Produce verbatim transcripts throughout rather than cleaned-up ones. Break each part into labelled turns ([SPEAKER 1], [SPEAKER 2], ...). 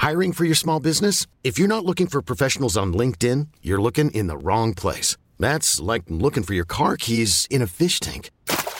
[SPEAKER 1] Hiring for your small business? If you're not looking for professionals on LinkedIn, you're looking in the wrong place. That's like looking for your car keys in a fish tank.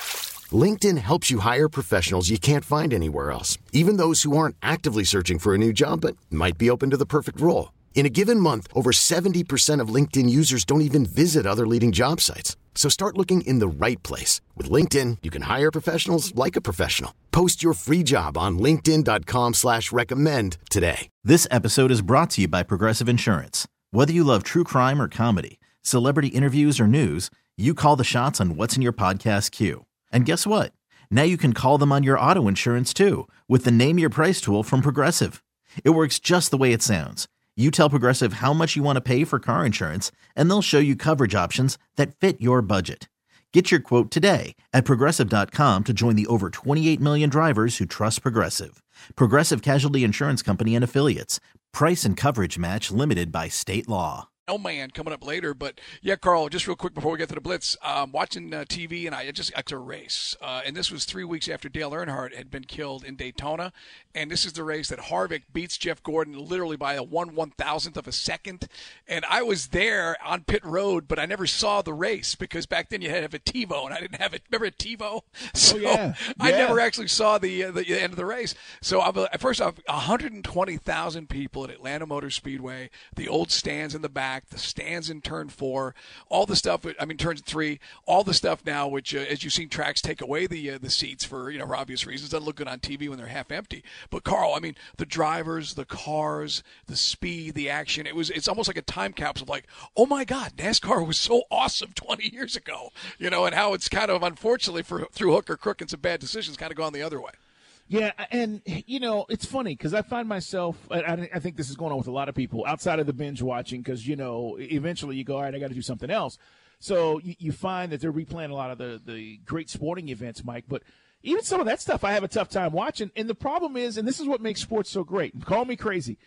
[SPEAKER 1] LinkedIn helps you hire professionals you can't find anywhere else, even those who aren't actively searching for a new job but might be open to the perfect role. In a given month, over seventy percent of LinkedIn users don't even visit other leading job sites. So start looking in the right place. With LinkedIn, you can hire professionals like a professional. Post your free job on linkedin dot com slash recommend today.
[SPEAKER 2] This episode is brought to you by Progressive Insurance. Whether you love true crime or comedy, celebrity interviews or news, you call the shots on what's in your podcast queue. And guess what? Now you can call them on your auto insurance too with the Name Your Price tool from Progressive. It works just the way it sounds. You tell Progressive how much you want to pay for car insurance, and they'll show you coverage options that fit your budget. Get your quote today at Progressive dot com to join the over twenty-eight million drivers who trust Progressive. Progressive Casualty Insurance Company and Affiliates. Price and coverage match limited by state law.
[SPEAKER 3] Oh, man, coming up later. But, yeah, Carl, just real quick before we get to the Blitz, um, watching uh, T V, and I just got to a race. Uh, and this was three weeks after Dale Earnhardt had been killed in Daytona. And this is the race that Harvick beats Jeff Gordon literally by a one one-thousandth of a second. And I was there on pit road, but I never saw the race because back then you had to have a TiVo, and I didn't have it. Remember a TiVo? So
[SPEAKER 4] oh, yeah.
[SPEAKER 3] I
[SPEAKER 4] yeah.
[SPEAKER 3] never actually saw the, uh, the end of the race. So I'm, at first off, one hundred twenty thousand people at Atlanta Motor Speedway, the old stands in the back, the stands in turn four, all the stuff, I mean, turn three, all the stuff now, which, uh, as you've seen tracks take away the uh, the seats for, you know, for obvious reasons. Doesn't look good on T V when they're half empty. But, Carl, I mean, the drivers, the cars, the speed, the action, it was, it's almost like a time capsule, like, oh, my God, NASCAR was so awesome twenty years ago, you know, and how it's kind of, unfortunately, for through hook or crook and some bad decisions, kind of gone the other way.
[SPEAKER 4] Yeah, and, you know, it's funny because I find myself, I, I think this is going on with a lot of people outside of the binge watching because, you know, eventually you go, all right, I got to do something else. So you, you find that they're replaying a lot of the, the great sporting events, Mike. But even some of that stuff I have a tough time watching. And the problem is, and this is what makes sports so great, call me crazy,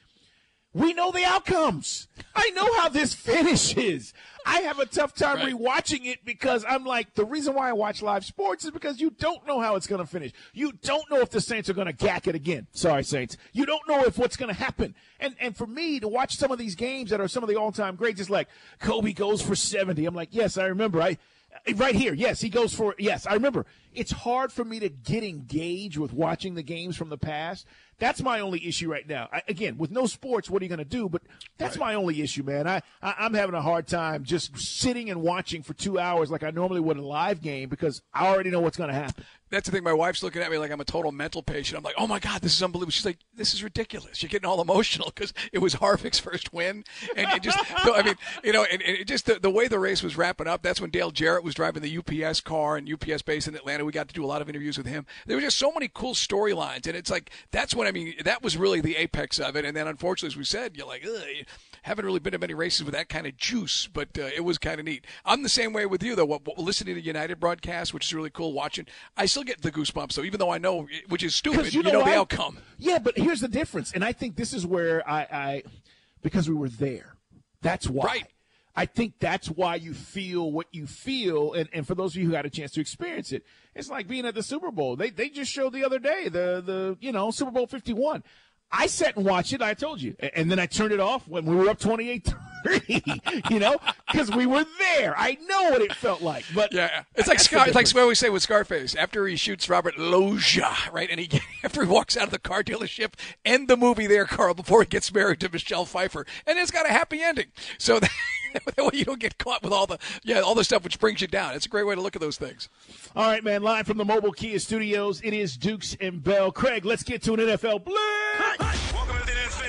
[SPEAKER 4] we know the outcomes. I know how this finishes. I have a tough time right. rewatching it because I'm like, the reason why I watch live sports is because you don't know how it's going to finish. You don't know if the Saints are going to gack it again. Sorry, Saints. You don't know if what's going to happen. And and for me to watch some of these games that are some of the all-time greats, just like Kobe goes for seventy. I'm like, yes, I remember. I right here. Yes, he goes for, yes, I remember. It's hard for me to get engaged with watching the games from the past. That's my only issue right now. I, again, with no sports, what are you going to do? But that's right. my only issue, man. I, I, I'm having a hard time just sitting and watching for two hours like I normally would in a live game because I already know what's going to happen.
[SPEAKER 3] That's the thing. My wife's looking at me like I'm a total mental patient. I'm like, oh, my God, this is unbelievable. She's like, this is ridiculous. You're getting all emotional because it was Harvick's first win. And it just, I mean, you know, and, and it just the, the way the race was wrapping up, that's when Dale Jarrett was driving the U P S car and U P S base in Atlanta. We got to do a lot of interviews with him. There were just so many cool storylines. And it's like, that's when, I mean, that was really the apex of it. And then, unfortunately, as we said, you're like, ugh, you haven't really been to many races with that kind of juice, but uh, it was kind of neat. I'm the same way with you, though. What, what, listening to United broadcast, which is really cool, watching, I still get the goosebumps, though, even though I know, which is stupid, you know, you know the outcome.
[SPEAKER 4] Yeah, but here's the difference. And I think this is where I, I because we were there. That's why.
[SPEAKER 3] Right.
[SPEAKER 4] I think that's why you feel what you feel. And, and for those of you who had a chance to experience it, it's like being at the Super Bowl. They they just showed the other day, the, the you know, Super Bowl fifty-one. I sat and watched it, I told you. And then I turned it off when we were up twenty-eight three, you know, because we were there. I know what it felt like. But
[SPEAKER 3] yeah, it's like Scar- it's like what we say with Scarface. After he shoots Robert Loggia, right, and he after he walks out of the car dealership, end the movie there, Carl, before he gets married to Michelle Pfeiffer. And it's got a happy ending. So that, that way you don't get caught with all the yeah all the stuff which brings you down. It's a great way to look at those things.
[SPEAKER 4] All right, man, live from the Mobile Kia Studios, it is Dukes and Bell. Craig, let's get to an N F L Blitz.
[SPEAKER 5] Welcome to the N F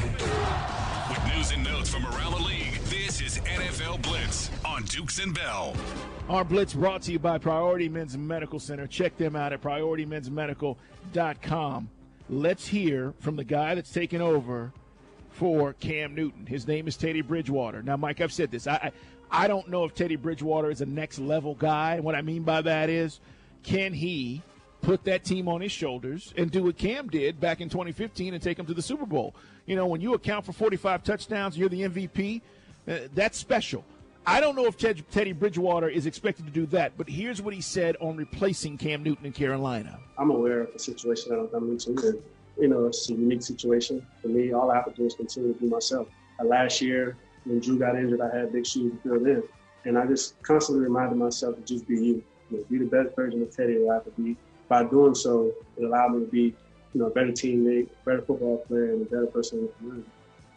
[SPEAKER 5] L. With news and notes from around the league, this is N F L Blitz on Dukes and Bell.
[SPEAKER 4] Our Blitz brought to you by Priority Men's Medical Center. Check them out at priority men's medical dot com. Let's hear from the guy that's taking over for Cam Newton. His name is Teddy Bridgewater. Now, Mike, I've said this. I, I I don't know if Teddy Bridgewater is a next-level guy. What I mean by that is, can he put that team on his shoulders and do what Cam did back in twenty fifteen and take them to the Super Bowl? You know, when you account for forty-five touchdowns, you're the M V P, uh, that's special. I don't know if Ted, Teddy Bridgewater is expected to do that, but here's what he said on replacing Cam Newton in Carolina.
[SPEAKER 6] I'm aware of the situation that I'm coming to, and you know, it's a unique situation. For me, all I have to do is continue to be myself. Uh, last year, when Drew got injured, I had big shoes to fill in. And I just constantly reminded myself to just be you. You know, be the best version of Teddy that I could be. By doing so, it allowed me to be, you know, a better teammate, a better football player, and a better person in the community.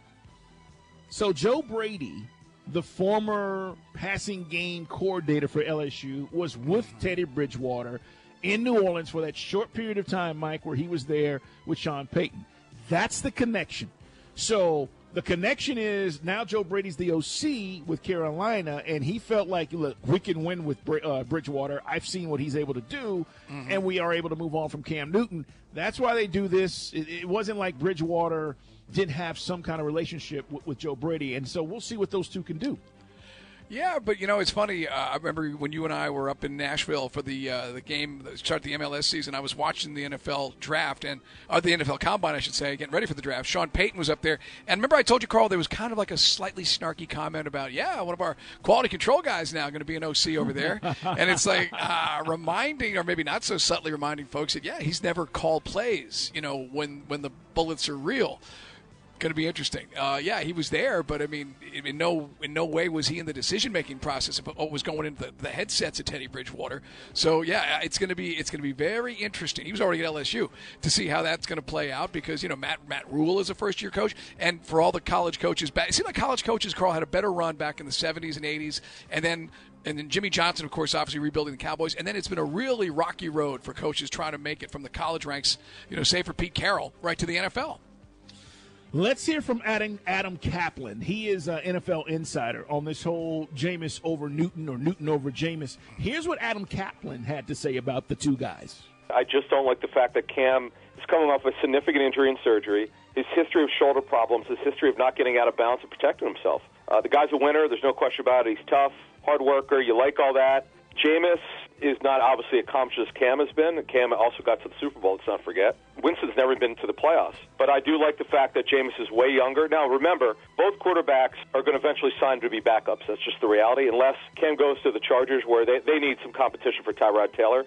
[SPEAKER 4] So Joe Brady, the former passing game coordinator for L S U, was with Teddy Bridgewater in New Orleans for that short period of time, Mike, where he was there with Sean Payton. That's the connection. So the connection is now Joe Brady's the O C with Carolina, and he felt like, look, we can win with uh, Bridgewater. I've seen what he's able to do, mm-hmm. and we are able to move on from Cam Newton. That's why they do this. It, it wasn't like Bridgewater didn't have some kind of relationship with, with Joe Brady, and so we'll see what those two can do.
[SPEAKER 3] Yeah, but, you know, it's funny. Uh, I remember when you and I were up in Nashville for the uh, the game that started the M L S season, I was watching the N F L draft, and or the N F L Combine, I should say, getting ready for the draft. Sean Payton was up there. And remember I told you, Carl, there was kind of like a slightly snarky comment about, yeah, one of our quality control guys now going to be an O C over there. And it's like uh, reminding, or maybe not so subtly reminding folks that, yeah, he's never called plays, you know, when, when the bullets are real. Going to be interesting. Uh, yeah, he was there, but I mean, in no in no way was he in the decision making process of what was going into the, the headsets of Teddy Bridgewater. So yeah, it's going to be it's going to be very interesting. He was already at L S U to see how that's going to play out because you know Matt Matt Rule is a first year coach, and for all the college coaches back, it seemed like college coaches, Carl, had a better run back in the seventies and eighties, and then. And then Jimmy Johnson, of course, obviously rebuilding the Cowboys. And then it's been a really rocky road for coaches trying to make it from the college ranks, you know, say for Pete Carroll, right to the N F L.
[SPEAKER 4] Let's hear from Adam, Adam Kaplan. He is an N F L insider on this whole Jameis over Newton or Newton over Jameis. Here's what Adam Kaplan had to say about the two guys.
[SPEAKER 7] I just don't like the fact that Cam is coming off a significant injury and surgery, his history of shoulder problems, his history of not getting out of bounds and protecting himself. Uh, the guy's a winner. There's no question about it. He's tough, hard worker. You like all that. Jameis is not obviously accomplished as Cam has been. Cam also got to the Super Bowl, let's not forget. Winston's never been to the playoffs. But I do like the fact that Jameis is way younger. Now, remember, both quarterbacks are going to eventually sign to be backups. That's just the reality, unless Cam goes to the Chargers where they, they need some competition for Tyrod Taylor.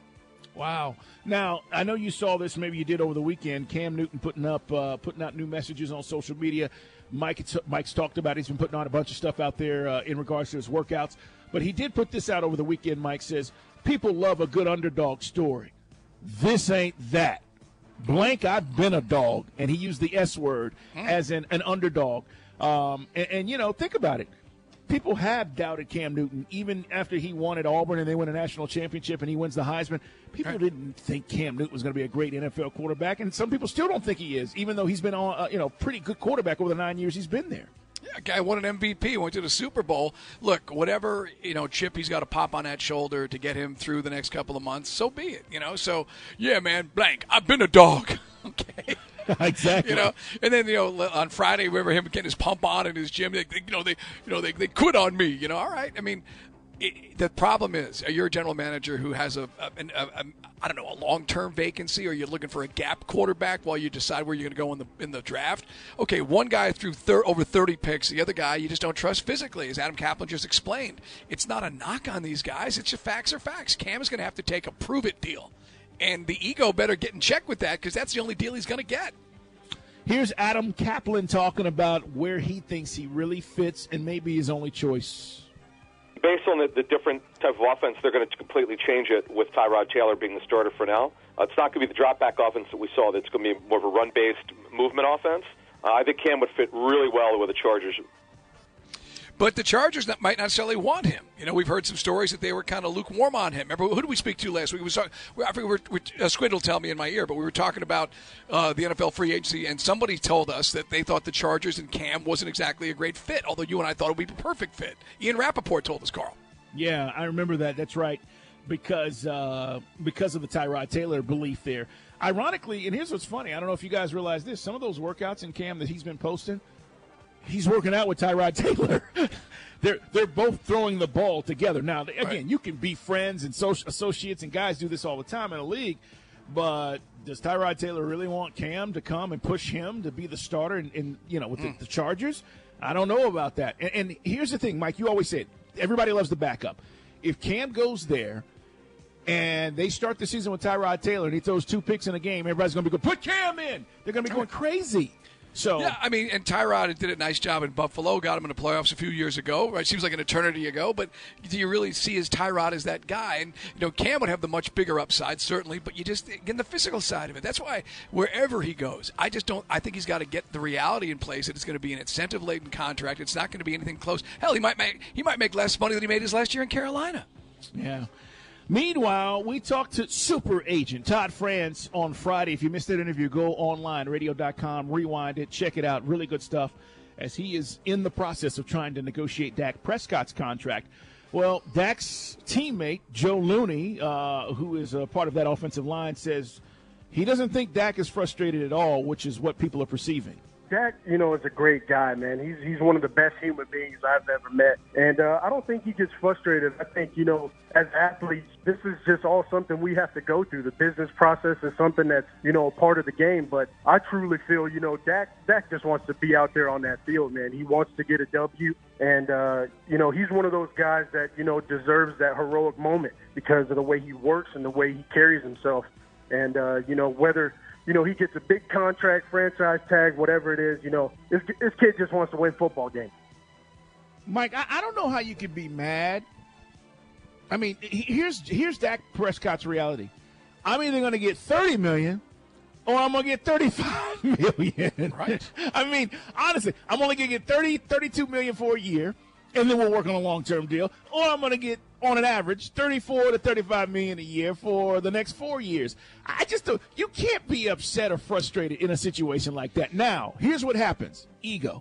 [SPEAKER 4] Wow. Now, I know you saw this, maybe you did over the weekend, Cam Newton putting up, uh, putting out new messages on social media. Mike, Mike's talked about it. He's been putting on a bunch of stuff out there uh, in regards to his workouts. But he did put this out over the weekend, Mike says, people love a good underdog story. This ain't that. Blank, I've been a dog. And he used the S word mm. as in an underdog. Um, and, and, you know, think about it. People have doubted Cam Newton, even after he won at Auburn and they win a national championship and he wins the Heisman. People right. didn't think Cam Newton was going to be a great N F L quarterback, and some people still don't think he is, even though he's been on, uh, you know, pretty good quarterback over the nine years he's been there.
[SPEAKER 3] Yeah, a guy won an M V P, went to the Super Bowl. Look, whatever, you know, chip he's got to pop on that shoulder to get him through the next couple of months, so be it, you know. So, yeah, man, blank, I've been a dog, okay?
[SPEAKER 4] Exactly.
[SPEAKER 3] You know, and then you know on Friday, remember him getting his pump on in his gym. They, they, you know, they, you know, they, they quit on me. You know, all right. I mean, it, the problem is, you're a general manager who has a, a, a, a I don't know, a long-term vacancy, or you're looking for a gap quarterback while you decide where you're going to go in the in the draft. Okay, one guy threw thir- over thirty picks. The other guy you just don't trust physically, as Adam Kaplan just explained. It's not a knock on these guys. It's just facts are facts. Cam is going to have to take a prove-it deal. And the ego better get in check with that, because that's the only deal he's going to get.
[SPEAKER 4] Here's Adam Kaplan talking about where he thinks he really fits and maybe his only choice.
[SPEAKER 7] Based on the, the different type of offense, they're going to completely change it with Tyrod Taylor being the starter for now. Uh, it's not going to be the drop-back offense that we saw. It's going to be more of a run-based movement offense. Uh, I think Cam would fit really well with the Chargers.
[SPEAKER 3] But the Chargers might not necessarily want him. You know, we've heard some stories that they were kind of lukewarm on him. Remember, who did we speak to last week? We was talking, I forget, we were, we, uh, Squid will tell me in my ear, but we were talking about uh, the N F L free agency, and somebody told us that they thought the Chargers and Cam wasn't exactly a great fit, although you and I thought it would be a perfect fit. Ian Rappaport told us, Carl.
[SPEAKER 4] Yeah, I remember that. That's right, because uh, because of the Tyrod Taylor belief there. Ironically, and here's what's funny. I don't know if you guys realize this. Some of those workouts in Cam that he's been posting, he's working out with Tyrod Taylor. they're they're both throwing the ball together. Now, again, right. you can be friends and so, associates, and guys do this all the time in a league, but does Tyrod Taylor really want Cam to come and push him to be the starter in, in you know, with mm. the, the Chargers? I don't know about that. And, and here's the thing, Mike, you always say it. Everybody loves the backup. If Cam goes there, and they start the season with Tyrod Taylor, and he throws two picks in a game, everybody's going to be going, put Cam in. They're going to be going crazy. So
[SPEAKER 3] yeah, I mean, and Tyrod did a nice job in Buffalo, got him in the playoffs a few years ago. Right, seems like an eternity ago, but do you really see as Tyrod as that guy? And you know, Cam would have the much bigger upside, certainly, but you just again the physical side of it. That's why wherever he goes, I just don't. I think he's got to get the reality in place that it's going to be an incentive-laden contract. It's not going to be anything close. Hell, he might make he might make less money than he made his last year in Carolina.
[SPEAKER 4] Yeah. Meanwhile, we talked to super agent Todd France on Friday. If you missed that interview, go online, radio dot com, rewind it, check it out. Really good stuff as he is in the process of trying to negotiate Dak Prescott's contract. Well, Dak's teammate, Joe Looney, uh, who is a part of that offensive line, says he doesn't think Dak is frustrated at all, which is what people are perceiving.
[SPEAKER 8] Dak, you know, is a great guy, man. He's he's one of the best human beings I've ever met. And uh, I don't think he gets frustrated. I think, you know, as athletes, this is just all something we have to go through. The business process is something that's, you know, a part of the game. But I truly feel, you know, Dak, Dak just wants to be out there on that field, man. He wants to get a W. And, uh, you know, he's one of those guys that, you know, deserves that heroic moment because of the way he works and the way he carries himself. And, uh, you know, whether – you know, he gets a big contract, franchise tag, whatever it is. You know, this, this kid just wants to win football games.
[SPEAKER 4] Mike, I, I don't know how you could be mad. I mean, here's here's Dak Prescott's reality. I'm either going to get thirty million dollars or I'm going to get thirty-five million dollars.
[SPEAKER 3] Right.
[SPEAKER 4] I mean, honestly, I'm only going to get thirty, thirty-two million dollars for a year, and then we'll work on a long-term deal. Or I'm going to get, on an average, thirty-four to thirty-five million dollars a year for the next four years. I just don't, you can't be upset or frustrated in a situation like that. Now, here's what happens. Ego.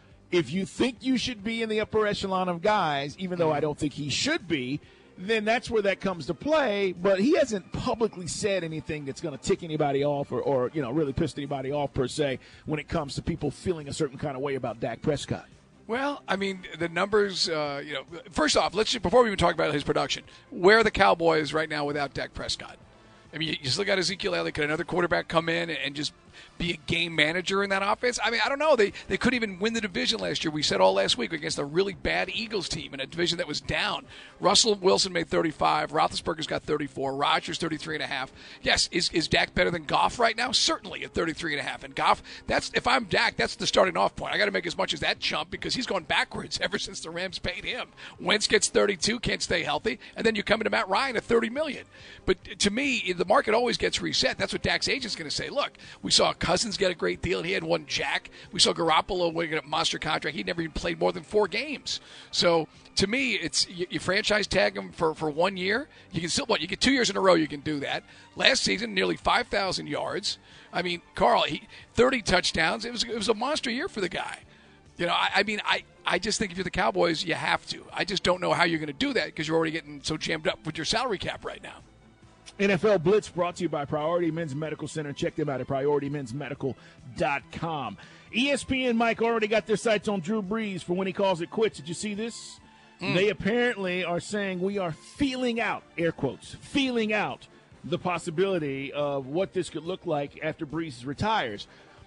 [SPEAKER 4] If you think you should be in the upper echelon of guys, even though I don't think he should be, then that's where that comes to play. But he hasn't publicly said anything that's going to tick anybody off or, or, you know, really piss anybody off per se when it comes to people feeling a certain kind of way about Dak Prescott.
[SPEAKER 3] Well, I mean, the numbers, uh, you know, first off, let's just, before we even talk about his production, where are the Cowboys right now without Dak Prescott? I mean, you, you still got Ezekiel Elliott. Could another quarterback come in and just be a game manager in that offense? I mean, I don't know. They they couldn't even win the division last year. We said all last week against a really bad Eagles team in a division that was down. Russell Wilson made thirty-five. Roethlisberger's got thirty-four. Rodgers thirty-three and a half. Yes, is is Dak better than Goff right now? Certainly at thirty-three and a half. And Goff, that's if I'm Dak, that's the starting off point. I got to make as much as that chump because he's gone backwards ever since the Rams paid him. Wentz gets thirty-two, can't stay healthy, and then you come into Matt Ryan at thirty million. But to me, the market always gets reset. That's what Dak's agent's going to say. Look, we saw Cousins get a great deal, and he had one jack. We saw Garoppolo winning a monster contract. He never even played more than four games. So to me, it's you, you franchise tag him for, for one year. You can still what you get two years in a row. You can do that. Last season, nearly five thousand yards. I mean, Carl, he, thirty touchdowns. It was it was a monster year for the guy. You know, I, I mean, I, I just think if you're the Cowboys, you have to. I just don't know how you're going to do that because you're already getting so jammed up with your salary cap right now.
[SPEAKER 4] N F L Blitz brought to you by Priority Men's Medical Center. Check them out at priority men's medical dot com. E S P N, Mike, already got their sights on Drew Brees for when he calls it quits. Did you see this? Mm. They apparently are saying we are feeling out, air quotes, feeling out the possibility of what this could look like after Brees retires.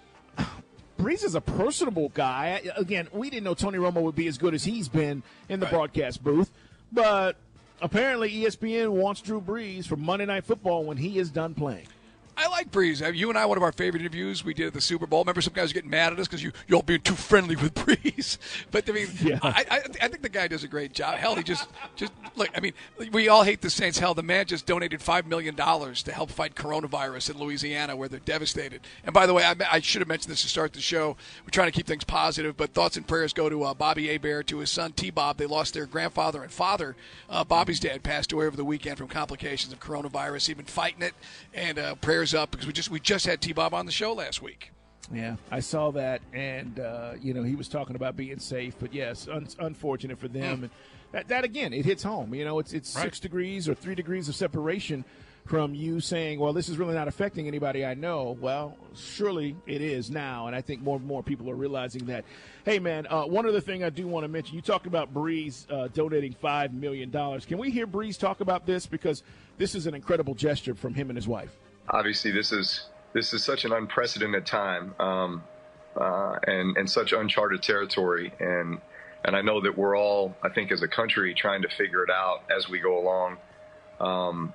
[SPEAKER 4] Brees is a personable guy. Again, we didn't know Tony Romo would be as good as he's been in the right. broadcast booth, but apparently E S P N wants Drew Brees for Monday Night Football when he is done playing.
[SPEAKER 3] I like Brees. You and I, one of our favorite interviews we did at the Super Bowl. Remember some guys were getting mad at us because you, you're all being too friendly with Brees. But, I mean, yeah. I, I, I think the guy does a great job. Hell, he just, just look, I mean, we all hate the Saints. Hell, the man just donated five million dollars to help fight coronavirus in Louisiana where they're devastated. And, by the way, I, I should have mentioned this to start the show. We're trying to keep things positive, but thoughts and prayers go to uh, Bobby Hebert, to his son T-Bob. They lost their grandfather and father. Uh, Bobby's dad passed away over the weekend from complications of coronavirus. He's been fighting it, and uh, prayers up because we just we just had T-Bob on the show last week.
[SPEAKER 4] Yeah, I saw that, and, uh, you know, he was talking about being safe. But, yes, un- unfortunate for them. Mm. And that, that, again, it hits home. You know, it's it's right. six degrees or three degrees of separation from you saying, well, this is really not affecting anybody I know. Well, surely it is now, and I think more and more people are realizing that. Hey, man, uh, one other thing I do want to mention, you talked about Brees uh, donating five million dollars. Can we hear Brees talk about this? Because this is an incredible gesture from him and his wife.
[SPEAKER 9] Obviously, this is this is such an unprecedented time um, uh, and, and such uncharted territory. And and I know that we're all, I think, as a country, trying to figure it out as we go along. Um,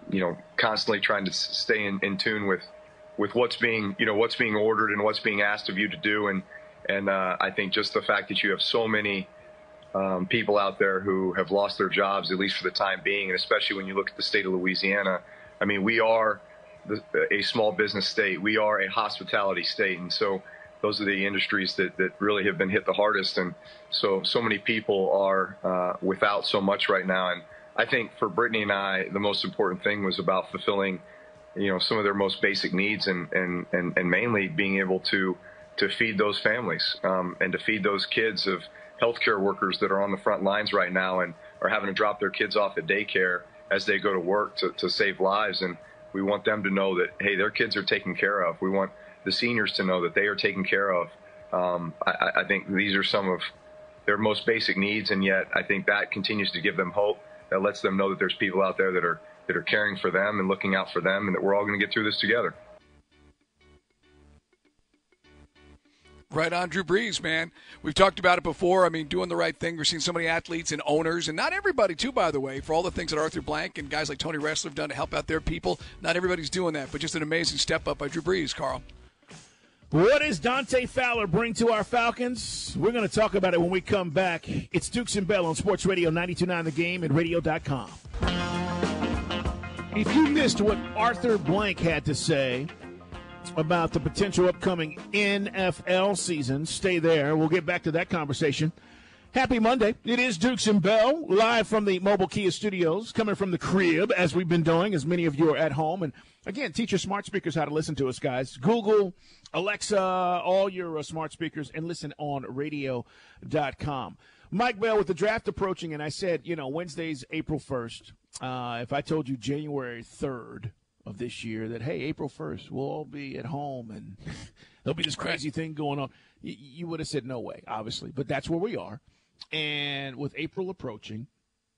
[SPEAKER 9] you know, constantly trying to stay in, in tune with, with what's being, you know, what's being ordered and what's being asked of you to do. And, and uh, I think just the fact that you have so many um, people out there who have lost their jobs, at least for the time being, and especially when you look at the state of Louisiana, I mean, we are the, a small business state. We are a hospitality state. And so those are the industries that, that really have been hit the hardest. And so, so many people are uh, without so much right now. And I think for Brittany and I, the most important thing was about fulfilling, you know, some of their most basic needs and, and, and, and mainly being able to, to feed those families um, and to feed those kids of healthcare workers that are on the front lines right now and are having to drop their kids off at daycare as they go to work to, to save lives. And we want them to know that, hey, their kids are taken care of. We want the seniors to know that they are taken care of. Um, I, I think these are some of their most basic needs, and yet I think that continues to give them hope. That lets them know that there's people out there that are that are caring for them and looking out for them, and that we're all going to get through this together.
[SPEAKER 3] Right on, Drew Brees, man. We've talked about it before. I mean, doing the right thing. We're seeing so many athletes and owners, and not everybody, too, by the way, for all the things that Arthur Blank and guys like Tony Ressler have done to help out their people. Not everybody's doing that, but just an amazing step up by Drew Brees, Carl.
[SPEAKER 4] What does Dante Fowler bring to our Falcons? We're going to talk about it when we come back. It's Dukes and Bell on Sports Radio ninety-two point nine The Game and radio dot com. If you missed what Arthur Blank had to say about the potential upcoming N F L season, stay there. We'll get back to that conversation. Happy Monday. It is Dukes and Bell, live from the Mobile Kia Studios, coming from the crib, as we've been doing, as many of you are at home. And, again, teach your smart speakers how to listen to us, guys. Google, Alexa, all your uh, smart speakers, and listen on radio dot com. Mike Bell with the draft approaching, and I said, you know, Wednesday's April first. Uh, if I told you January third of this year that, hey, April first, we'll all be at home and there'll be this crazy thing going on, y- you would have said no way, obviously. But that's where we are. And with April approaching,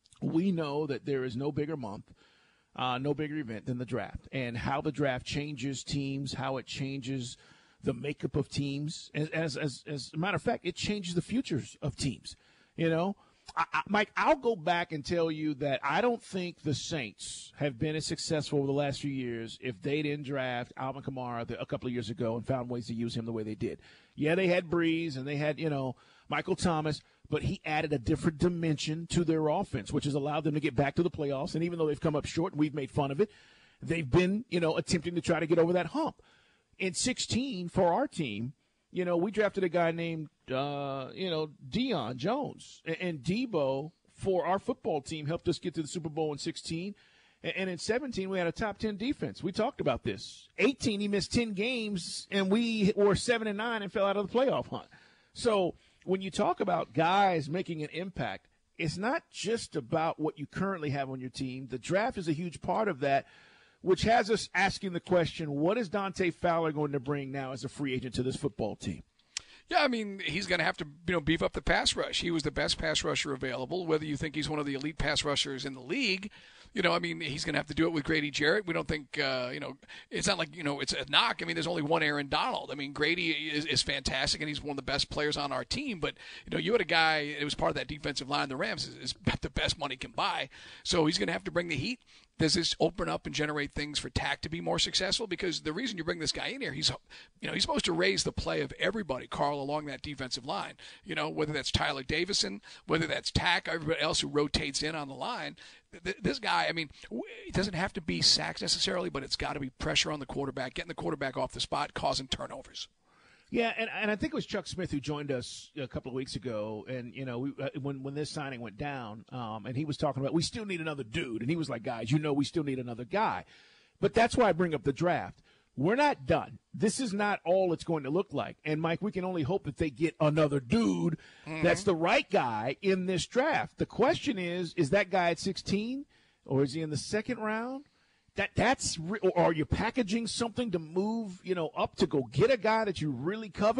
[SPEAKER 4] we know that there is no bigger month, uh, no bigger event than the draft. And how the draft changes teams, how it changes the makeup of teams. As, as, as, as a matter of fact, it changes the futures of teams. You know, I, I, Mike, I'll go back and tell you that I don't think the Saints have been as successful over the last few years if they didn't draft Alvin Kamara the, a couple of years ago and found ways to use him the way they did. Yeah, they had Breeze and they had, you know, Michael Thomas, but he added a different dimension to their offense, which has allowed them to get back to the playoffs. And even though they've come up short and we've made fun of it, they've been, you know, attempting to try to get over that hump. In sixteen, for our team, you know, we drafted a guy named, uh, you know, Deion Jones. And, and Debo, for our football team, helped us get to the Super Bowl in sixteen. And, and in seventeen, we had a top ten defense. We talked about this. eighteen, he missed ten games, and we were seven and nine and fell out of the playoff hunt. So when you talk about guys making an impact, it's not just about what you currently have on your team. The draft is a huge part of that, which has us asking the question, what is Dante Fowler going to bring now as a free agent to this football team?
[SPEAKER 3] Yeah, I mean, he's going to have to, you know, beef up the pass rush. He was the best pass rusher available. Whether you think he's one of the elite pass rushers in the league, you know, I mean, he's going to have to do it with Grady Jarrett. We don't think, uh, you know, it's not like, you know, it's a knock. I mean, there's only one Aaron Donald. I mean, Grady is, is fantastic, and he's one of the best players on our team. But, you know, you had a guy, it was part of that defensive line. The Rams is, is the best money can buy. So he's going to have to bring the heat. Does this open up and generate things for Tack to be more successful? Because the reason you bring this guy in here, he's, you know, he's supposed to raise the play of everybody, Carl, along that defensive line. You know, whether that's Tyler Davison, whether that's Tack, everybody else who rotates in on the line. This guy, I mean, it doesn't have to be sacks necessarily, but it's got to be pressure on the quarterback, getting the quarterback off the spot, causing turnovers.
[SPEAKER 4] Yeah, and, and I think it was Chuck Smith who joined us a couple of weeks ago, and, you know, we, uh, when when this signing went down, um, and he was talking about, we still need another dude, and he was like, guys, you know we still need another guy. But that's why I bring up the draft. We're not done. This is not all it's going to look like. And, Mike, we can only hope that they get another dude mm-hmm. that's the right guy in this draft. The question is, is that guy at sixteen, or is he in the second round? That that's or are you packaging something to move, you know, up to go get a guy that you really covet?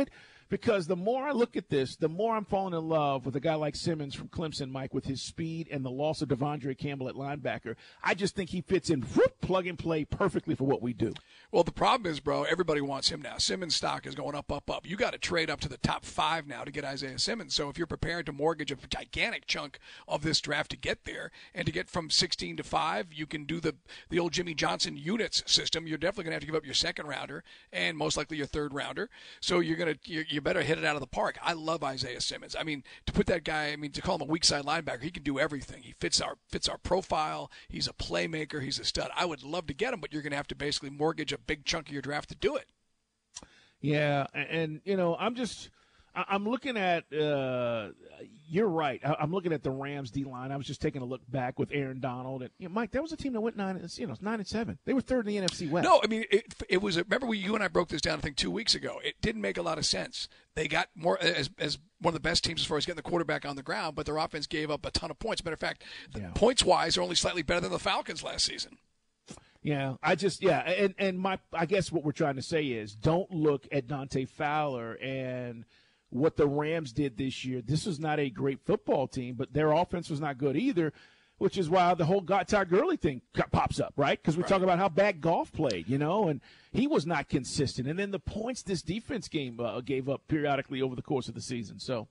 [SPEAKER 4] because the more I look at this, the more I'm falling in love with a guy like Simmons from Clemson, Mike, with his speed and the loss of Devondre Campbell at linebacker. I just think he fits in, whoop, plug and play perfectly for what we do.
[SPEAKER 3] Well, the problem is, bro, everybody wants him now. Simmons' stock is going up, up, up. You got to trade up to the top five now to get Isaiah Simmons. So if you're prepared to mortgage a gigantic chunk of this draft to get there and to get from sixteen to five, you can do the, the old Jimmy Johnson units system. You're definitely going to have to give up your second rounder and most likely your third rounder. So you're going to you, you better hit it out of the park. I love Isaiah Simmons. I mean, to put that guy, I mean, to call him a weak side linebacker, he can do everything. He fits our fits our profile. He's a playmaker. He's a stud. I would love to get him, but you're going to have to basically mortgage a big chunk of your draft to do it.
[SPEAKER 4] Yeah, and, and you know, I'm just I'm looking at uh, you're right. I'm looking at the Rams D line. I was just taking a look back with Aaron Donald and you know, Mike. That was a team that went nine, you know, nine and seven. They were third in the N F C West.
[SPEAKER 3] No, I mean it. It was. Remember, we, you and I broke this down. I think two weeks ago. It didn't make a lot of sense. They got more as as one of the best teams as far as getting the quarterback on the ground, but their offense gave up a ton of points. Matter of fact, yeah. points wise, they're only slightly better than the Falcons last season.
[SPEAKER 4] Yeah, I just yeah, and and my I guess what we're trying to say is don't look at Dante Fowler and what the Rams did this year. This was not a great football team, but their offense was not good either, which is why the whole Todd Gurley thing pops up, right? Because we right. talk about how bad Goff played, you know, and he was not consistent. And then the points this defense game uh, gave up periodically over the course of the season. So.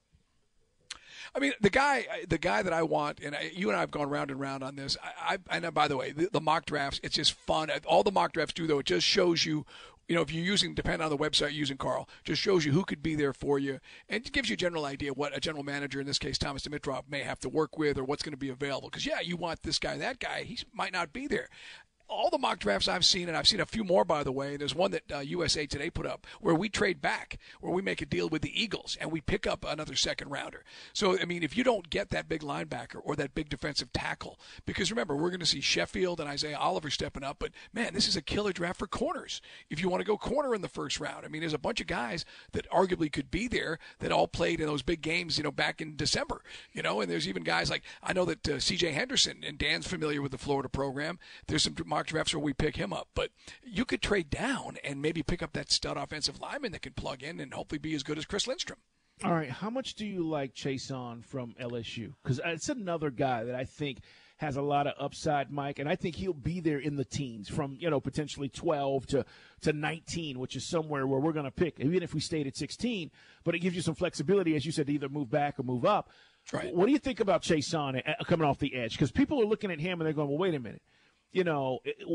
[SPEAKER 3] I mean, the guy, the guy that I want, and I, you and I have gone round and round on this. I, I and by the way, the, the mock drafts, it's just fun. All the mock drafts do, though, it just shows you, you know, if you're using, depending on the website you're using, Carl, just shows you who could be there for you, and it gives you a general idea what a general manager, in this case Thomas Dimitroff, may have to work with or what's going to be available. Because yeah, you want this guy, that guy, he might not be there. All the mock drafts I've seen, and I've seen a few more, by the way. There's one that uh, U S A Today put up where we trade back, where we make a deal with the Eagles, and we pick up another second rounder. So, I mean, if you don't get that big linebacker or that big defensive tackle, because remember, we're going to see Sheffield and Isaiah Oliver stepping up, but, man, this is a killer draft for corners. If you want to go corner in the first round, I mean, there's a bunch of guys that arguably could be there that all played in those big games, you know, back in December, you know, and there's even guys like, I know that uh, C J Henderson, and Dan's familiar with the Florida program. There's some mock drafts where we pick him up, but you could trade down and maybe pick up that stud offensive lineman that can plug in and hopefully be as good as Chris Lindstrom.
[SPEAKER 4] All right, how much do you like Chason from L S U? Because it's another guy that I think has a lot of upside, Mike, and I think he'll be there in the teens from, you know, potentially twelve to, to nineteen, which is somewhere where we're going to pick, even if we stayed at sixteen, but it gives you some flexibility, as you said, to either move back or move up.
[SPEAKER 3] Right.
[SPEAKER 4] What do you think about Chason coming off the edge? Because people are looking at him and they're going, well, wait a minute. You know,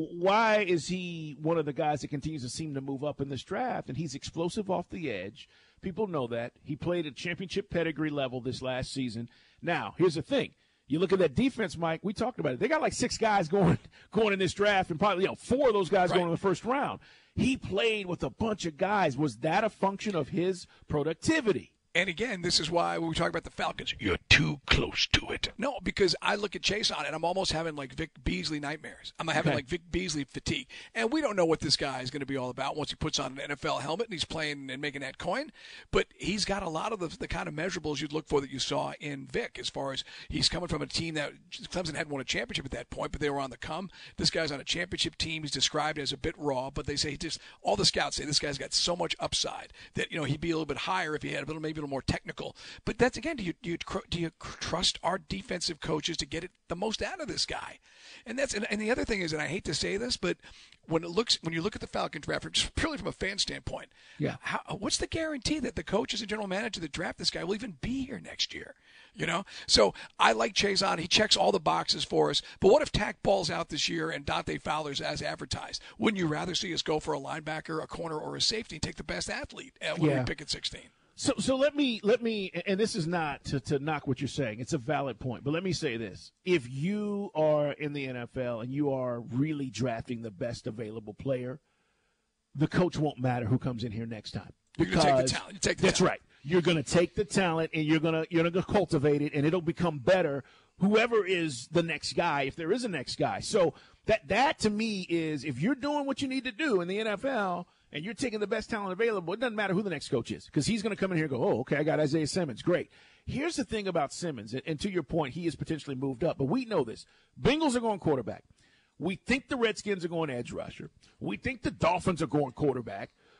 [SPEAKER 4] why is he one of the guys that continues to seem to move up in this draft? And he's explosive off the edge. People know that. He played at championship pedigree level this last season. Now, here's the thing. You look at that defense, Mike, we talked about it. They got like six guys going going in this draft, and probably, you know, four of those guys right. going in the first round. He played with a bunch of guys. Was that a function of his productivity?
[SPEAKER 3] And again, this is why when we talk about the Falcons, you're too close to it. No, because I look at Chason and I'm almost having like Vic Beasley nightmares. I'm having okay. like Vic Beasley fatigue. And we don't know what this guy is going to be all about once he puts on an N F L helmet and he's playing and making that coin. But he's got a lot of the, the kind of measurables you'd look for that you saw in Vic, as far as he's coming from a team that Clemson hadn't won a championship at that point, but they were on the come. This guy's on a championship team. He's described as a bit raw, but they say he just, all the scouts say this guy's got so much upside that, you know, he'd be a little bit higher if he had a little, maybe a little more technical. But that's, again, do you, do you do you trust our defensive coaches to get it the most out of this guy? And that's and, and the other thing is, and I hate to say this, but when it looks when you look at the Falcon draft, just purely from a fan standpoint,
[SPEAKER 4] yeah,
[SPEAKER 3] how, what's the guarantee that the coaches and general manager that draft this guy will even be here next year? You know, so I like Chason. He checks all the boxes for us. But what if Tack balls out this year and Dante Fowler's as advertised? Wouldn't you rather see us go for a linebacker, a corner, or a safety and take the best athlete uh, when
[SPEAKER 4] yeah.
[SPEAKER 3] we pick at sixteen?
[SPEAKER 4] So, so let me let me, and this is not to, to knock what you're saying. It's a valid point, but let me say this: if you are in the N F L and you are really drafting the best available player, the coach won't matter who comes in here next time.
[SPEAKER 3] You're going to take the talent. You take the
[SPEAKER 4] that's
[SPEAKER 3] talent.
[SPEAKER 4] right. You're going to take the talent and you're going to you're going to cultivate it, and it'll become better. Whoever is the next guy, if there is a next guy. So that that to me is, if you're doing what you need to do in the N F L. And you're taking the best talent available, it doesn't matter who the next coach is, because he's going to come in here and go, oh, okay, I got Isaiah Simmons. Great. Here's the thing about Simmons, and to your point, he is potentially moved up, but we know this. Bengals are going quarterback. We think the Redskins are going edge rusher. We think the Dolphins are going quarterback.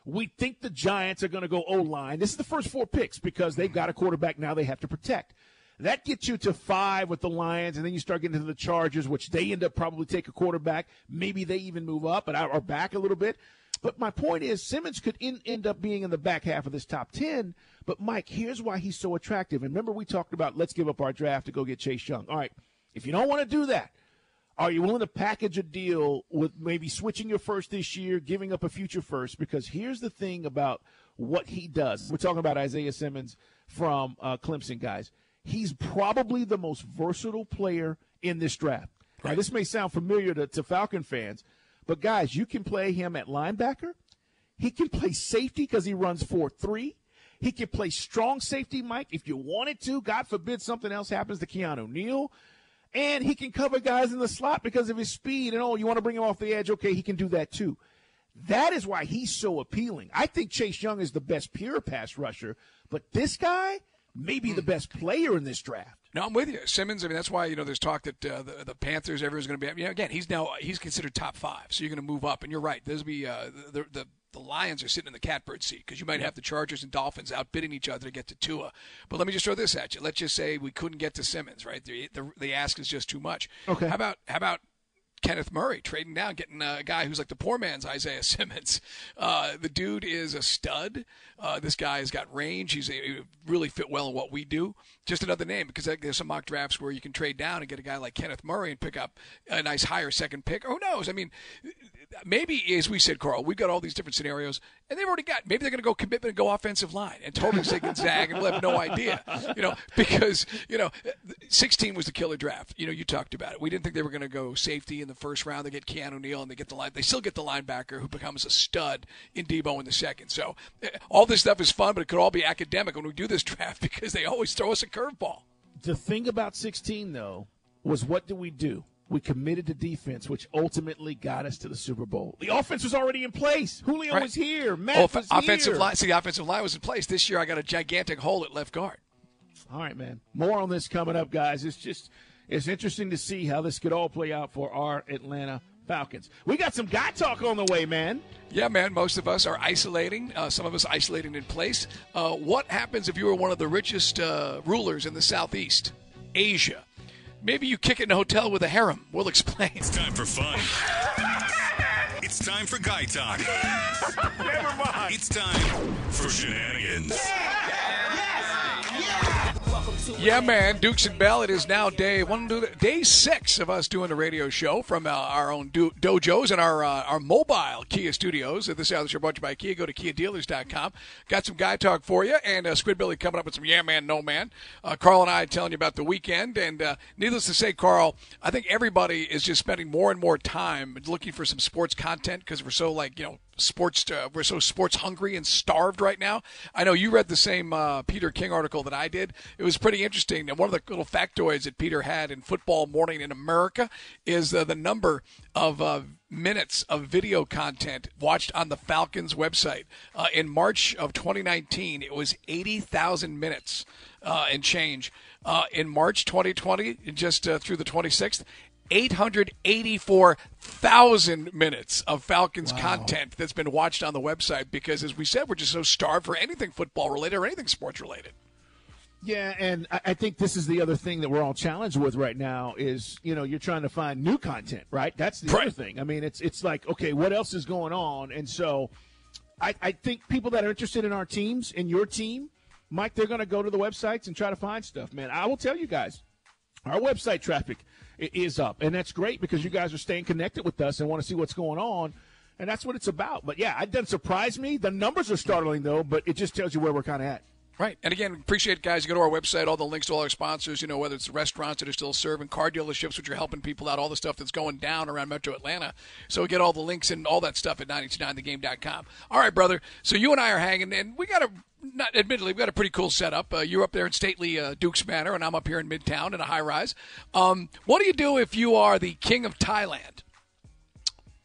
[SPEAKER 4] We think the Giants are going to go O-line. This is the first four picks because they've got a quarterback now they have to protect. That gets you to five with the Lions, and then you start getting to the Chargers, which they end up probably take a quarterback. Maybe they even move up and are back a little bit. But my point is Simmons could in, end up being in the back half of this top ten. But, Mike, here's why he's so attractive. And remember we talked about let's give up our draft to go get Chase Young. All right, if you don't want to do that, are you willing to package a deal with maybe switching your first this year, giving up a future first? Because here's the thing about what he does. We're talking about Isaiah Simmons from uh, Clemson, guys. He's probably the most versatile player in this draft. Right. Now, this may sound familiar to, to Falcon fans, but, guys, you can play him at linebacker. He can play safety because he runs four three. He can play strong safety, Mike, if you wanted to. God forbid something else happens to Keanu Neal. And he can cover guys in the slot because of his speed. And, oh, you want to bring him off the edge? Okay, he can do that too. That is why he's so appealing. I think Chase Young is the best pure pass rusher. But this guy may be the best player in this draft.
[SPEAKER 3] No, I'm with you. Simmons, I mean, that's why, you know, there's talk that uh, the, the Panthers, everyone's going to be, you know, again, he's now, he's considered top five. So you're going to move up. And you're right. There's be uh, the, the, the Lions are sitting in the catbird seat because you might have the Chargers and Dolphins outbidding each other to get to Tua. But let me just throw this at you. Let's just say we couldn't get to Simmons, right? The, the, the ask is just too much.
[SPEAKER 4] Okay.
[SPEAKER 3] How about, how about, Kenneth Murray trading down, getting a guy who's like the poor man's Isaiah Simmons. Uh, the dude is a stud. Uh, this guy has got range. He's a, he really fit well in what we do. Just another name because there's some mock drafts where you can trade down and get a guy like Kenneth Murray and pick up a nice higher second pick. Who knows? I mean, maybe, as we said, Carl, we've got all these different scenarios, and they've already got, maybe they're going to go commitment and go offensive line and totally say Gonzaga and we'll have no idea, you know, because, you know, sixteen was the killer draft. You know, you talked about it. We didn't think they were going to go safety in the first round. They get Keanu Neal and they get the line. They still get the linebacker who becomes a stud in Debo in the second. So all this stuff is fun, but it could all be academic when we do this draft because they always throw us a curveball.
[SPEAKER 4] The thing about sixteen, though, was what did we do? We committed to defense, which ultimately got us to the Super Bowl. The offense was already in place. Julio
[SPEAKER 3] right.
[SPEAKER 4] was here. Matt
[SPEAKER 3] oh,
[SPEAKER 4] was
[SPEAKER 3] offensive
[SPEAKER 4] here.
[SPEAKER 3] Line, see, the offensive line was in place. This year I got a gigantic hole at left guard.
[SPEAKER 4] All right, man. More on this coming up, guys. It's just it's interesting to see how this could all play out for our Atlanta Falcons. We got some guy talk on the way, man.
[SPEAKER 3] Yeah, man. Most of us are isolating. Uh, some of us isolating in place. Uh, what happens if you were one of the richest uh, rulers in the Southeast? Asia. Maybe you kick it in a hotel with a harem. We'll explain.
[SPEAKER 5] It's time for fun. It's time for guy talk. Never mind. It's time for shenanigans.
[SPEAKER 3] Yeah, man. Dukes and Bell. It is now day one, day six of us doing the radio show from uh, our own do- dojos and our uh, our mobile Kia studios. This hour of the show brought to you by Kia. Go to kia dealers dot com. Got some guy talk for you, and uh, Squidbilly coming up with some yeah man, no man. Uh, Carl and I telling you about the weekend, and uh, needless to say, Carl, I think everybody is just spending more and more time looking for some sports content because we're so like you know. Sports, uh, we're so sports hungry and starved right now. I know you read the same uh, Peter King article that I did. It was pretty interesting. And one of the little factoids that Peter had in Football Morning in America is uh, the number of uh, minutes of video content watched on the Falcons website. Uh, in March of twenty nineteen, it was eighty thousand minutes uh, and change. Uh, in March twenty twenty, just uh, through the twenty-sixth, eight hundred eighty-four thousand minutes of Falcons wow. content that's been watched on the website because, as we said, we're just so starved for anything football-related or anything sports-related.
[SPEAKER 4] Yeah, and I think this is the other thing that we're all challenged with right now is, you know, you're trying to find new content, right? That's the right. other thing. I mean, it's it's like, okay, what else is going on? And so I, I think people that are interested in our teams, in your team, Mike, they're going to go to the websites and try to find stuff, man. I will tell you guys, our website traffic is up, and that's great because you guys are staying connected with us and want to see what's going on, and that's what it's about. But, yeah, it doesn't surprise me. The numbers are startling, though, but it just tells you where we're kind of at.
[SPEAKER 3] Right. And, again, appreciate, guys, you go to our website, all the links to all our sponsors, you know, whether it's the restaurants that are still serving, car dealerships, which are helping people out, all the stuff that's going down around Metro Atlanta. So we get all the links and all that stuff at nine two nine the game dot com. All right, brother. So you and I are hanging, and we got a Not admittedly, we've got a pretty cool setup. Uh, you're up there in stately uh, Dukes Manor, and I'm up here in Midtown in a high-rise. Um, what do you do if you are the king of Thailand?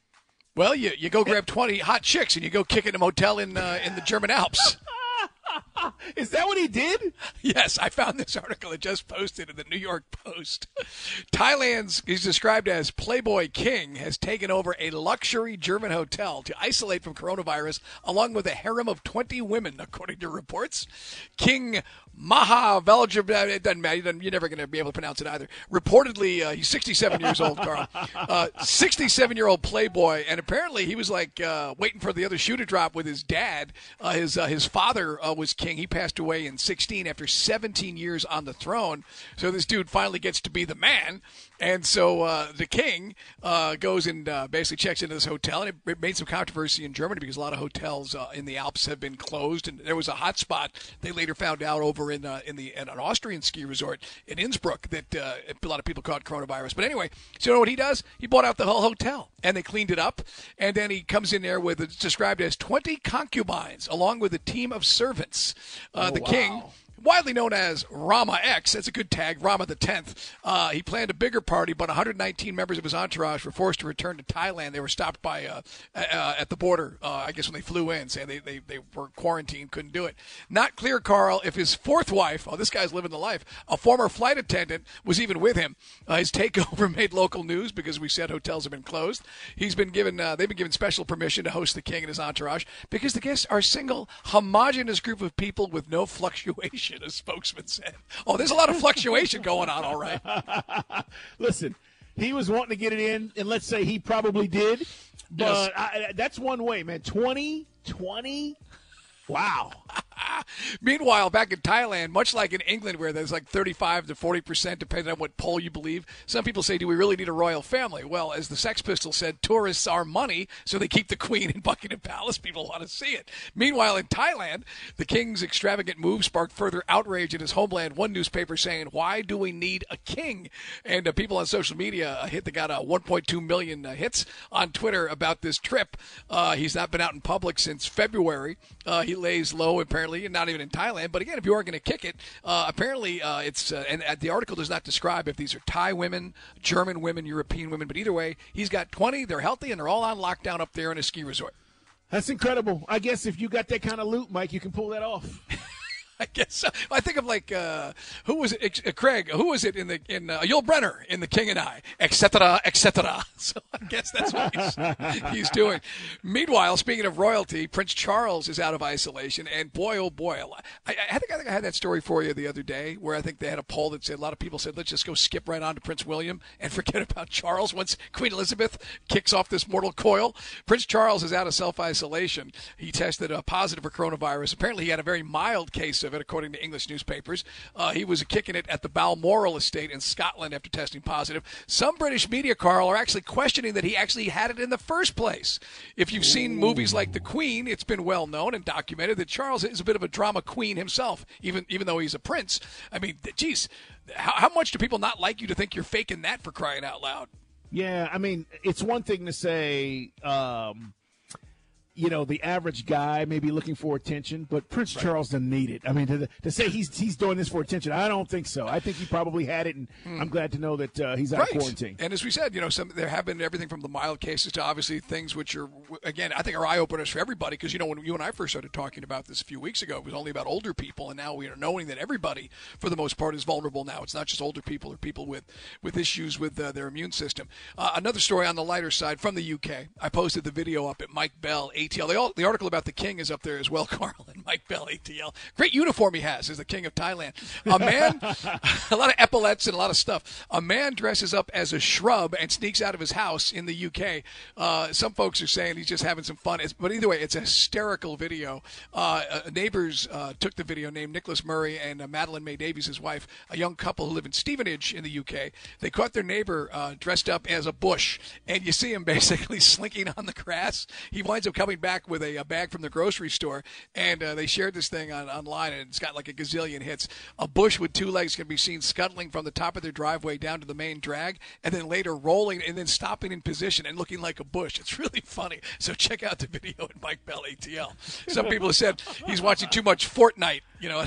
[SPEAKER 3] Well, you, you go grab twenty hot chicks, and you go kick it in a motel in uh, in the German Alps.
[SPEAKER 4] Is that what he did?
[SPEAKER 3] Yes, I found this article. It just posted in the New York Post. Thailand's, he's described as Playboy King, has taken over a luxury German hotel to isolate from coronavirus, along with a harem of twenty women, according to reports. King Maha Velja, it doesn't matter. You're never going to be able to pronounce it either. Reportedly, uh, he's sixty-seven years old, Carl. Uh, sixty-seven-year-old Playboy, and apparently he was like uh, waiting for the other shoe to drop with his dad. Uh, his uh, his father uh, was king. He passed away in sixteen after seventeen years on the throne. So this dude finally gets to be the man. And so uh, the king uh, goes and uh, basically checks into this hotel, and it, it made some controversy in Germany because a lot of hotels uh, in the Alps have been closed, and there was a hot spot. They later found out over in uh, in the in an Austrian ski resort in Innsbruck that uh, a lot of people caught coronavirus. But anyway, so you know what he does? He bought out the whole hotel, and they cleaned it up, and then he comes in there with, it's described as twenty concubines, along with a team of servants. Uh,
[SPEAKER 4] oh,
[SPEAKER 3] the
[SPEAKER 4] wow.
[SPEAKER 3] king, widely known as Rama X, that's a good tag, Rama the tenth. Uh, he planned a bigger party, but one hundred nineteen members of his entourage were forced to return to Thailand. They were stopped by uh, uh, at the border, uh, I guess when they flew in, saying they, they, they were quarantined, couldn't do it. Not clear, Carl, if his fourth wife, oh, this guy's living the life, a former flight attendant, was even with him. Uh, his takeover made local news because we said hotels have been closed. He's been given, uh, they've been given special permission to host the king and his entourage because the guests are a single, homogenous group of people with no fluctuation, a spokesman said. Oh, there's a lot of fluctuation going on, all right.
[SPEAKER 4] Listen, he was wanting to get it in, and let's say he probably did, but
[SPEAKER 3] Yes.
[SPEAKER 4] I, that's one way, man. twenty, twenty, wow.
[SPEAKER 3] Meanwhile, back in Thailand, much like in England where there's like thirty-five to forty percent, depending on what poll you believe, some people say, do we really need a royal family? Well, as the Sex Pistols said, tourists are money, so they keep the Queen in Buckingham Palace. People want to see it. Meanwhile, in Thailand, the king's extravagant move sparked further outrage in his homeland. One newspaper saying, why do we need a king? And uh, people on social media uh, hit, they got uh, one point two million uh, hits on Twitter about this trip. Uh, he's not been out in public since February. Uh, he lays low, apparently, and not even in Thailand. But again, if you are going to kick it, uh, apparently uh, it's, uh, and uh, the article does not describe if these are Thai women, German women, European women, but either way, he's got twenty, they're healthy, and they're all on lockdown up there in a ski resort.
[SPEAKER 4] That's incredible. I guess if you got that kind of loot, Mike, you can pull that off.
[SPEAKER 3] I guess so. I think of like uh, who was it? Uh, Craig. Who was it in the in uh, Yul Brenner in The King and I, et cetera, et cetera. So I guess that's what he's, he's doing. Meanwhile, speaking of royalty, Prince Charles is out of isolation, and boy, oh boy, I, I think I think I had that story for you the other day, where I think they had a poll that said a lot of people said let's just go skip right on to Prince William and forget about Charles once Queen Elizabeth kicks off this mortal coil. Prince Charles is out of self-isolation. He tested uh, positive for coronavirus. Apparently, he had a very mild case of it, according to English newspapers. Uh, he was kicking it at the Balmoral estate in Scotland after testing positive. Some British media, Carl, are actually questioning that he actually had it in the first place. If you've seen movies like The Queen, it's been well known and documented that Charles is a bit of a drama queen himself, even even though he's a prince. I mean, geez, how, how much do people not like you to think you're faking that, for crying out loud?
[SPEAKER 4] Yeah, I mean, it's one thing to say, um, you know, the average guy may be looking for attention, but Prince right. Charles doesn't need it. I mean, to, to say he's he's doing this for attention, I don't think so. I think he probably had it, and mm. I'm glad to know that uh, he's out
[SPEAKER 3] right.
[SPEAKER 4] of quarantine.
[SPEAKER 3] And as we said, you know, some there have been everything from the mild cases to obviously things which are, again, I think are eye-openers for everybody, because, you know, when you and I first started talking about this a few weeks ago, it was only about older people, and now we are knowing that everybody, for the most part, is vulnerable now. It's not just older people or people with, with issues with uh, their immune system. Uh, another story on the lighter side from the U K. I posted the video up at Mike Bell, A T L. They all, the article about the king is up there as well, Carl, and Mike Bell, A T L. Great uniform he has as the king of Thailand. A man, a lot of epaulets and a lot of stuff. A man dresses up as a shrub and sneaks out of his house in the U K. Uh, some folks are saying he's just having some fun. It's, but either way, it's a hysterical video. Uh, uh, neighbors uh, took the video, named Nicholas Murray and uh, Madeline May Davies, his wife, a young couple who live in Stevenage in the U K. They caught their neighbor uh, dressed up as a bush, and you see him basically slinking on the grass. He winds up coming back with a, a bag from the grocery store, and uh, they shared this thing on, online, and it's got like a gazillion hits. A bush with two legs can be seen scuttling from the top of their driveway down to the main drag, and then later rolling and then stopping in position and looking like a bush. It's really funny. So check out the video at Mike Bell, A T L. Some people have said he's watching too much Fortnite, you know.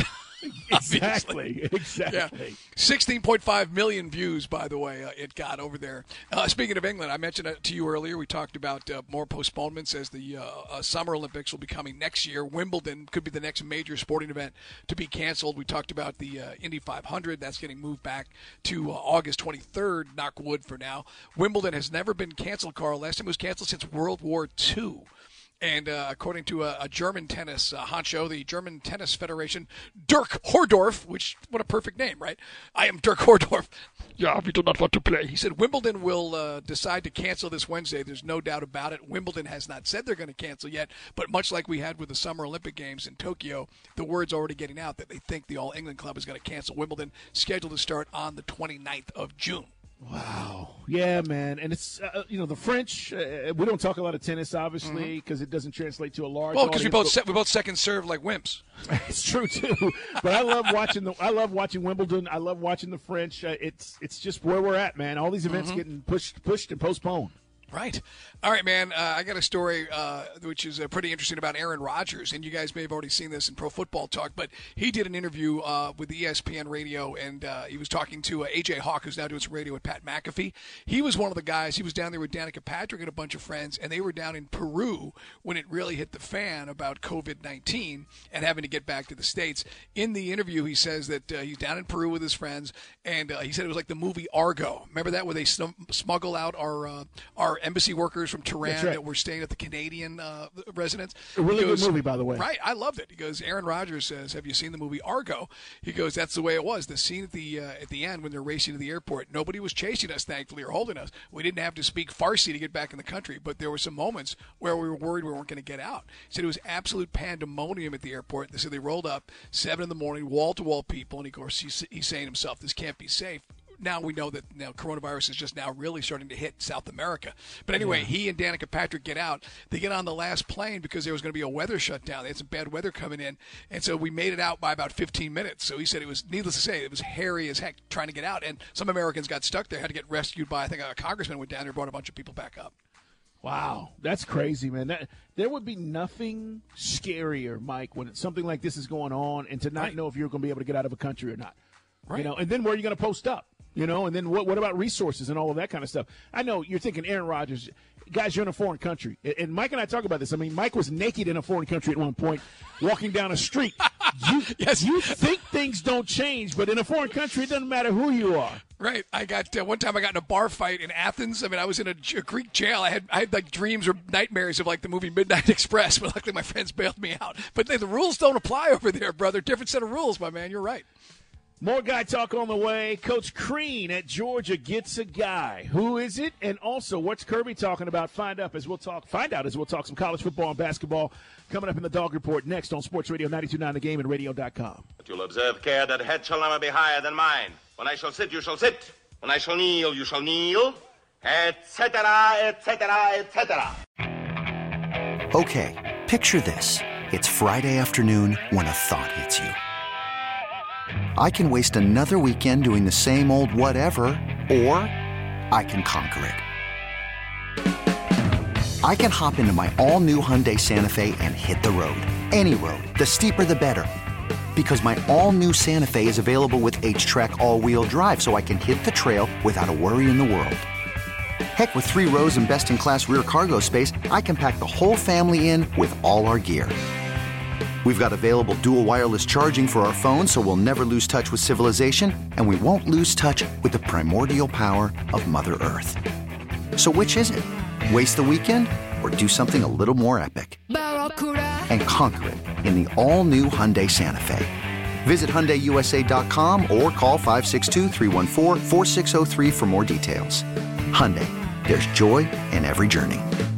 [SPEAKER 4] Exactly. Exactly.
[SPEAKER 3] Yeah. sixteen point five million views, by the way, uh, it got over there. Uh, speaking of England, I mentioned it to you earlier. We talked about uh, more postponements as the uh, uh, Summer Olympics will be coming next year. Wimbledon could be the next major sporting event to be canceled. We talked about the uh, Indy five hundred. That's getting moved back to uh, August twenty-third, knock wood for now. Wimbledon has never been canceled, Carl. Last time it was canceled since World War Two. And uh, according to a, a German tennis uh, honcho, the German Tennis Federation, Dirk Hordorf, which, what a perfect name, right? I am Dirk Hordorf. Yeah, we do not want to play. He said Wimbledon will uh, decide to cancel this Wednesday. There's no doubt about it. Wimbledon has not said they're going to cancel yet, but much like we had with the Summer Olympic Games in Tokyo, the word's already getting out that they think the All England Club is going to cancel Wimbledon, scheduled to start on the twenty-ninth of June.
[SPEAKER 4] Wow. Yeah, man. And it's, uh, you know, the French, uh, we don't talk a lot of tennis, obviously, because mm-hmm. it doesn't translate to a large
[SPEAKER 3] Well, because we both
[SPEAKER 4] but,
[SPEAKER 3] se- we both second serve like wimps.
[SPEAKER 4] It's true, too. But I love watching the I love watching Wimbledon. I love watching the French. Uh, it's it's just where we're at, man. All these events mm-hmm. getting pushed pushed and postponed.
[SPEAKER 3] Right. All right, man. Uh, I got a story uh, which is uh, pretty interesting about Aaron Rodgers, and you guys may have already seen this in Pro Football Talk, but he did an interview uh, with E S P N Radio, and uh, he was talking to uh, A J Hawk, who's now doing some radio with Pat McAfee. He was one of the guys. He was down there with Danica Patrick and a bunch of friends, and they were down in Peru when it really hit the fan about covid nineteen and having to get back to the States. In the interview, he says that uh, he's down in Peru with his friends, and uh, he said it was like the movie Argo. Remember that, where they sm- smuggle out our uh, our embassy workers from Tehran
[SPEAKER 4] right.
[SPEAKER 3] that were staying at the Canadian uh, residence.
[SPEAKER 4] A really
[SPEAKER 3] goes,
[SPEAKER 4] good movie, by the way.
[SPEAKER 3] Right, I loved it. He goes, Aaron Rodgers says, have you seen the movie Argo? He goes, that's the way it was. The scene at the uh, at the end when they're racing to the airport, nobody was chasing us, thankfully, or holding us. We didn't have to speak Farsi to get back in the country, but there were some moments where we were worried we weren't going to get out. He said it was absolute pandemonium at the airport. They said they rolled up, seven in the morning, wall-to-wall people, and of course he's, he's saying to himself, this can't be safe. Now we know that now coronavirus is just now really starting to hit South America. But anyway, yeah. he and Danica Patrick get out. They get on the last plane because there was going to be a weather shutdown. They had some bad weather coming in. And so we made it out by about fifteen minutes. So he said it was, needless to say, it was hairy as heck trying to get out. And some Americans got stuck there, had to get rescued by, I think, a congressman went down there and brought a bunch of people back up.
[SPEAKER 4] Wow, that's crazy, man. That, there would be nothing scarier, Mike, when something like this is going on and to not right. know if you're going to be able to get out of a country or not. Right. You know, and then where are you going to post up? You know, and then what what about resources and all of that kind of stuff? I know you're thinking Aaron Rodgers, guys, you're in a foreign country. And Mike and I talk about this. I mean, Mike was naked in a foreign country at one point, walking down a street. You,
[SPEAKER 3] yes.
[SPEAKER 4] you think things don't change, but in a foreign country, it doesn't matter who you are.
[SPEAKER 3] Right. I got uh, one time I got in a bar fight in Athens. I mean, I was in a, a Greek jail. I had I had like dreams or nightmares of like the movie Midnight Express, but luckily my friends bailed me out. But they, the rules don't apply over there, brother. Different set of rules, my man. You're right.
[SPEAKER 4] More Guy Talk on the way. Coach Crean at Georgia gets a guy. Who is it? And also, what's Kirby talking about? Find out as we'll talk. Find out as we'll talk some college football and basketball coming up in the Dog Report next on Sports Radio ninety-two point nine The Game and radio dot com.
[SPEAKER 10] But you'll observe care that head shall never be higher than mine. When I shall sit, you shall sit. When I shall kneel, you shall kneel, et cetera, et cetera, et cetera.
[SPEAKER 11] Okay, picture this. It's Friday afternoon when a thought hits you. I can waste another weekend doing the same old whatever, or I can conquer it. I can hop into my all-new Hyundai Santa Fe and hit the road. Any road. The steeper, the better. Because my all-new Santa Fe is available with H-Track all-wheel drive, so I can hit the trail without a worry in the world. Heck, with three rows and best-in-class rear cargo space, I can pack the whole family in with all our gear. We've got available dual wireless charging for our phones, so we'll never lose touch with civilization, and we won't lose touch with the primordial power of Mother Earth. So which is it? Waste the weekend or do something a little more epic? And conquer it in the all-new Hyundai Santa Fe. Visit Hyundai U S A dot com or call five six two, three one four, four six zero three for more details. Hyundai, there's joy in every journey.